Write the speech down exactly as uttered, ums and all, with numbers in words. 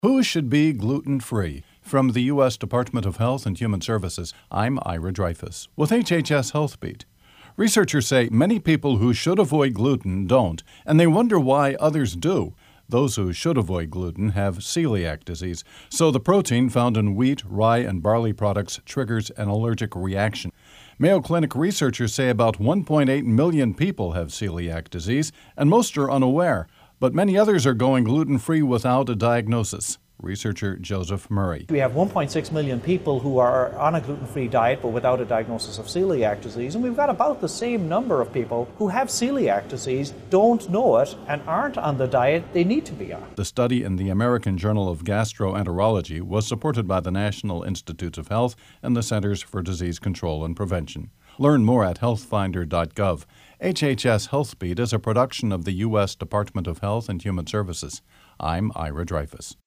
Who should be gluten-free? From the U S Department of Health and Human Services, I'm Ira Dreyfus with H H S HealthBeat. Researchers say many people who should avoid gluten don't, and they wonder why others do. Those who should avoid gluten have celiac disease, so the protein found in wheat, rye, and barley products triggers an allergic reaction. Mayo Clinic researchers say about one point eight million people have celiac disease, and most are unaware. But many others are going gluten-free without a diagnosis. Researcher Joseph Murray. We have one point six million people who are on a gluten-free diet but without a diagnosis of celiac disease, and we've got about the same number of people who have celiac disease, don't know it, and aren't on the diet they need to be on. The study in the American Journal of Gastroenterology was supported by the National Institutes of Health and the Centers for Disease Control and Prevention. Learn more at health finder dot gov. H H S HealthBeat is a production of the U S Department of Health and Human Services. I'm Ira Dreyfus.